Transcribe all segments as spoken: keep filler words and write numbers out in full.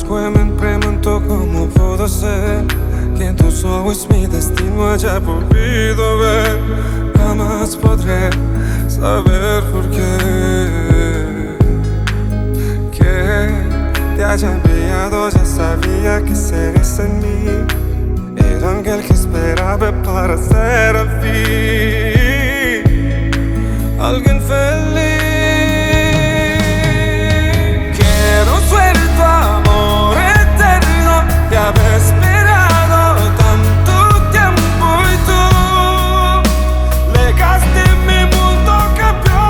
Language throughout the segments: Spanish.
Chiunque mi pregunto cómo puedo ser que tú sos mi destino haya podido ver. Jamás podré saber por qué. Que te haya enviado, ya sabía que serías en mí el ángel que esperaba para ser al fin alguien feliz. Quiero ser tu amor eterno, te había esperado tanto tiempo y tú legaste mi mundo cambió.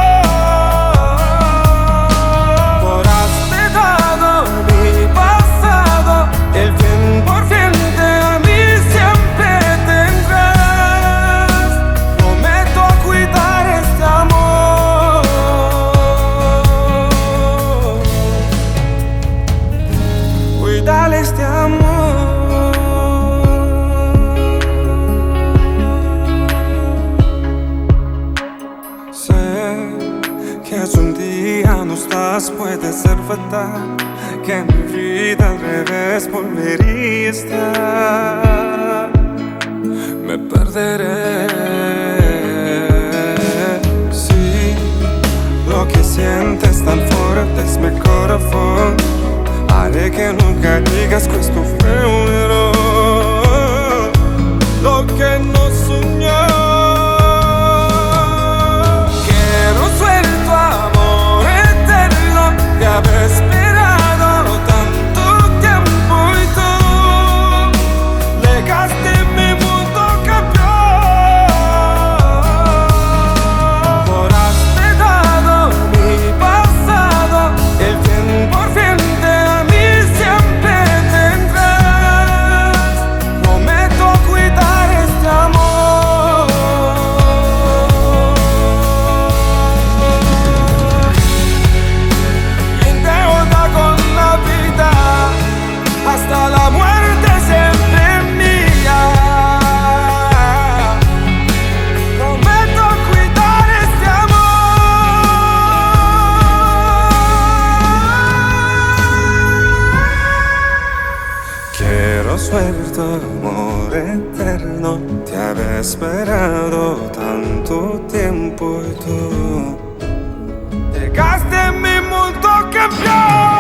Por has dado mi pasado, el cien por ciento a mí siempre tendrás. Prometo cuidar este amor, cuidar este amor. Sé que si un día no estás puede ser fatal, que mi vida al revés volvería a estar. Me perderé si lo que sientes tan fuerte es mi corazón. Haré que nunca digas que esto fue un error, lo que no soñó. Quiero ser tu amor eterno, te había esperado tanto tiempo y tú legaste mi mundo cambió. Por has dado mi pasado, el cien por ciento a mí siempre tendrás. Prometo cuidar este amor, y en deuda con la vida hasta la muerte siempre mía. Prometo cuidar este amor. Quiero ser tu amor eterno, te había esperado tanto tiempo y tú llegaste en mi mundo cambió.